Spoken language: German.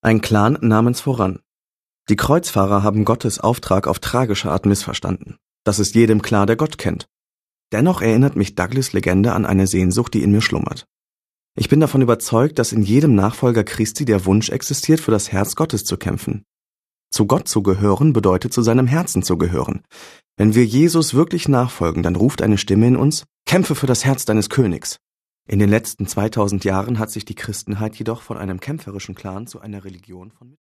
Ein Clan namens Voran. Die Kreuzfahrer haben Gottes Auftrag auf tragische Art missverstanden. Das ist jedem klar, der Gott kennt. Dennoch erinnert mich Douglas' Legende an eine Sehnsucht, die in mir schlummert. Ich bin davon überzeugt, dass in jedem Nachfolger Christi der Wunsch existiert, für das Herz Gottes zu kämpfen. Zu Gott zu gehören bedeutet, zu seinem Herzen zu gehören. Wenn wir Jesus wirklich nachfolgen, dann ruft eine Stimme in uns: Kämpfe für das Herz deines Königs. In den letzten 2000 Jahren hat sich die Christenheit jedoch von einem kämpferischen Clan zu einer Religion von